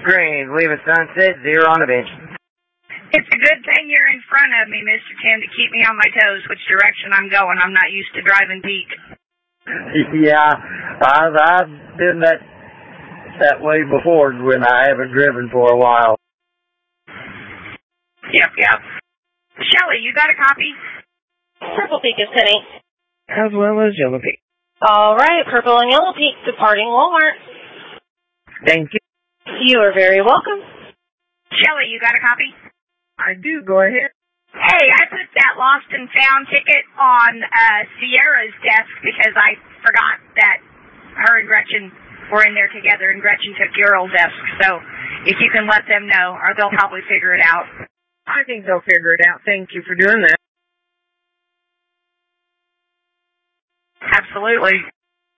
Green, leave a sunset, 0 on the bench. It's a good thing you're in front of me, Mr. Tim, to keep me on my toes which direction I'm going. I'm not used to driving peak. Yeah, I've been that way before when I haven't driven for a while. Yep. Shelley, you got a copy? Purple Peak is Penny. As well as Yellow Peak. All right, Purple and Yellow Peak departing Walmart. Thank you. You are very welcome. Shelley, you got a copy? I do, go ahead. Hey, I put that lost and found ticket on Sierra's desk because I forgot that her and Gretchen were in there together, and Gretchen took your old desk. So if you can let them know, or they'll probably figure it out. I think they'll figure it out. Thank you for doing that. Absolutely.